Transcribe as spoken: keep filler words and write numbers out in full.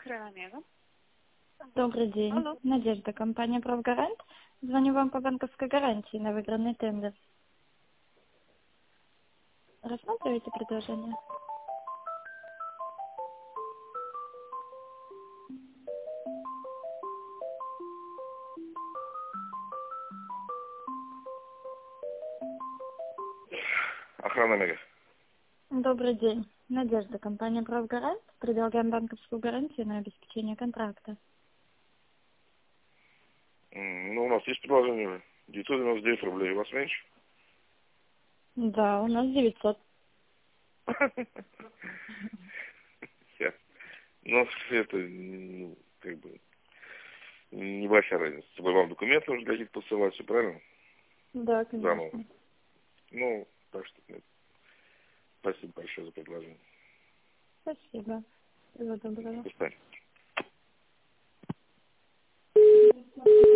Охрана. Добрый день. Алло. Надежда, компания «Правгарант». Звоню вам по банковской гарантии на выигранный тендер. Рассматриваете предложение? Охрана Мега. Добрый день. Надежда, компания «Правгарант». Предлагаем банковскую гарантию на обеспечение контракта. М, Ну, у нас есть предложение уже. девятьсот девяносто девять рублей. У вас меньше? Да, у нас девятьсот. Я. Ну, это, ну, как бы, небольшая разница. С собой вам документы уже какие-то посылать, все правильно? Да, Заново. конечно. Ну, так что, нет. Спасибо большое за предложение. Спасибо. Всего доброго. До свидания.